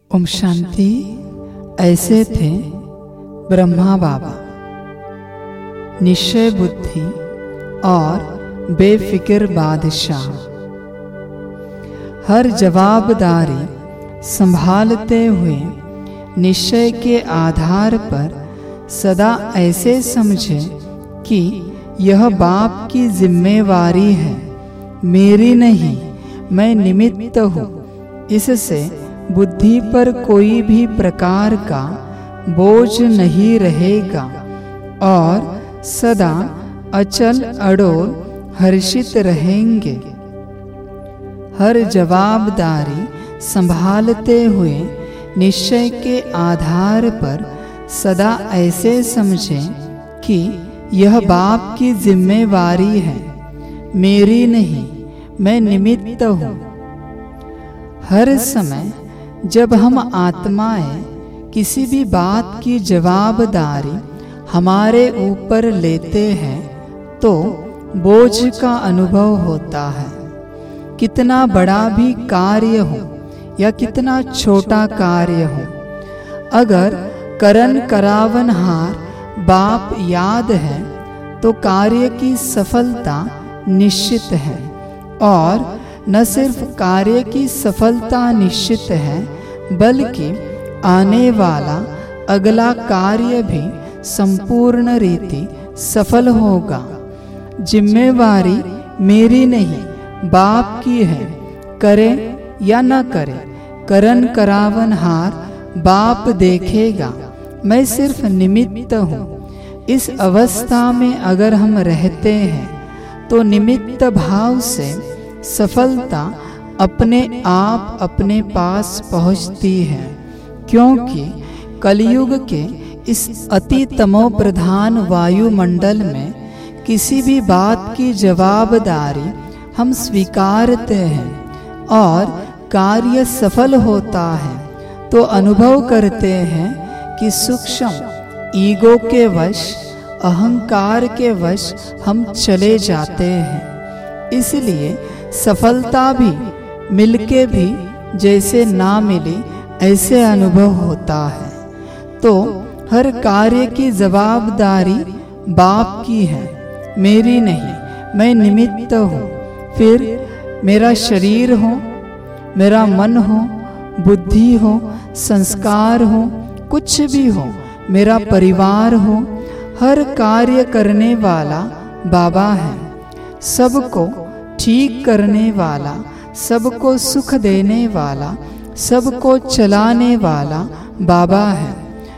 ओम शांति। ऐसे थे ब्रह्मा बाबा। निश्चय बुद्धि और बेफिक्र बादशाह। हर जवाबदारी संभालते हुए निश्चय के आधार पर सदा ऐसे समझे कि यह बाप की जिम्मेवारी है, मेरी नहीं, मैं निमित्त हूँ। इससे बुद्धि पर कोई भी प्रकार का बोझ नहीं रहेगा और सदा अचल अडोल हर्षित रहेंगे। हर जवाबदारी संभालते हुए निश्चय के आधार पर सदा ऐसे समझें कि यह बाप की जिम्मेवारी है, मेरी नहीं, मैं निमित्त हूँ। हर समय जब हम आत्माएं किसी भी बात की जवाबदारी हमारे ऊपर लेते हैं तो बोझ का अनुभव होता है। कितना बड़ा भी कार्य हो या कितना छोटा कार्य हो, अगर करन करावनहार बाप याद है तो कार्य की सफलता निश्चित है। और न सिर्फ कार्य की सफलता निश्चित है बल्कि आने वाला अगला कार्य भी संपूर्ण रीति सफल होगा। जिम्मेवारी मेरी नहीं, बाप की है। करे या न करे, करन करावनहार बाप देखेगा, मैं सिर्फ निमित्त हूँ। इस अवस्था में अगर हम रहते हैं तो निमित्त भाव से सफलता अपने आप अपने पास पहुंचती है, क्योंकि कलयुग के इस अति तमो प्रधान वायुमंडल में किसी भी बात की जवाबदारी हम स्वीकारते हैं और कार्य सफल होता है तो अनुभव करते हैं कि सूक्ष्म ईगो के वश, अहंकार के वश हम चले जाते हैं। इसलिए सफलता भी मिलके भी जैसे ना मिली ऐसे अनुभव होता है। तो हर कार्य की जवाबदारी बाप की है, मेरी नहीं, मैं निमित्त हूँ। फिर मेरा शरीर हो, मेरा मन हो, बुद्धि हो, संस्कार हो, कुछ भी हो, मेरा परिवार हो, हर कार्य करने वाला बाबा है। सबको ठीक करने वाला, सबको सुख देने वाला, सबको चलाने वाला बाबा है।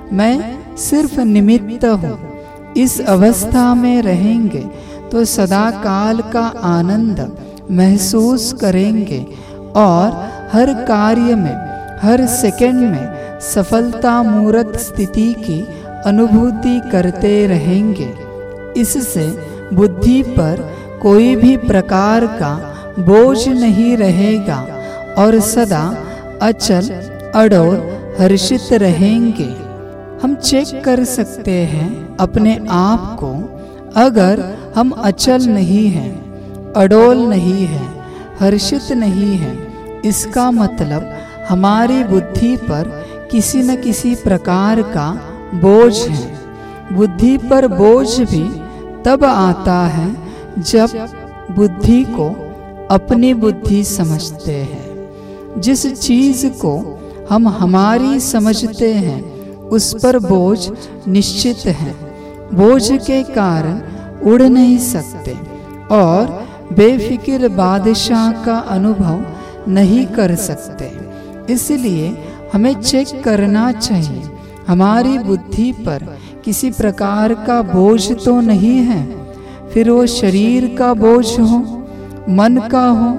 मैं सिर्फ निमित्त हूँ। इस अवस्था में रहेंगे तो सदा काल का आनंद महसूस करेंगे और हर कार्य में, हर सेकंड में सफलता मूर्त स्थिति की अनुभूति करते रहेंगे। इससे बुद्धि पर कोई भी प्रकार का बोझ नहीं रहेगा और सदा अचल अडोल हर्षित रहेंगे। हम चेक कर सकते हैं अपने आप को। अगर हम अचल नहीं हैं, अडोल नहीं हैं, हर्षित नहीं हैं, इसका मतलब हमारी बुद्धि पर किसी न किसी प्रकार का बोझ है। बुद्धि पर बोझ भी तब आता है जब बुद्धि को अपनी बुद्धि समझते हैं। जिस चीज को हम हमारी समझते हैं उस पर बोझ निश्चित है। बोझ के कारण उड़ नहीं सकते और बेफिक्र बादशाह का अनुभव नहीं कर सकते। इसलिए हमें चेक करना चाहिए हमारी बुद्धि पर किसी प्रकार का बोझ तो नहीं है। फिर वो शरीर का बोझ हो, मन का हो,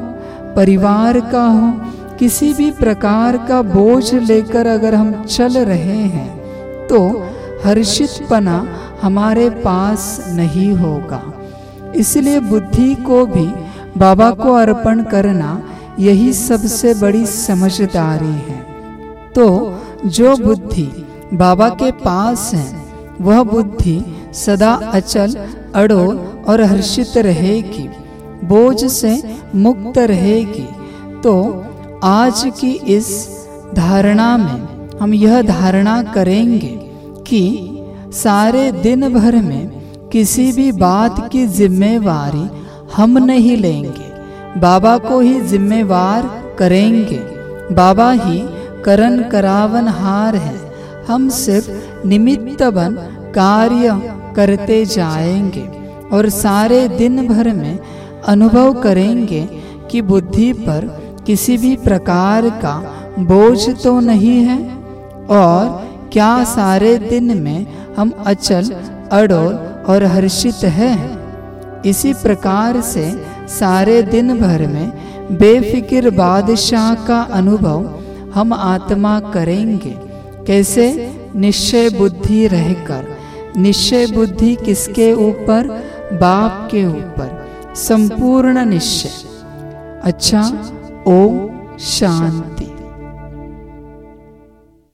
परिवार का हो, किसी भी प्रकार का बोझ लेकर अगर हम चल रहे हैं तो हर्षितपना हमारे पास नहीं होगा। इसलिए बुद्धि को भी बाबा को अर्पण करना यही सबसे बड़ी समझदारी है। तो जो बुद्धि बाबा के पास है वह बुद्धि सदा अचल अडोल और हर्षित रहेगी, बोझ से मुक्त रहेगी। तो आज की इस धारणा में हम यह धारणा करेंगे कि सारे दिन भर में किसी भी बात की जिम्मेवारी हम नहीं लेंगे, बाबा को ही जिम्मेवार करेंगे। बाबा ही करन करावनहार है, हम सिर्फ निमित्त बन कार्य करते जाएंगे और सारे दिन भर में अनुभव करेंगे कि बुद्धि पर किसी भी प्रकार का बोझ तो नहीं है और क्या सारे दिन में हम अचल अडोल और हर्षित हैं। इसी प्रकार से सारे दिन भर में बेफिक्र बादशाह का अनुभव हम आत्मा करेंगे। कैसे? निश्चय बुद्धि रहकर। निश्चय बुद्धि किसके ऊपर? बाप के ऊपर, संपूर्ण निश्चय। अच्छा, ओम शांति।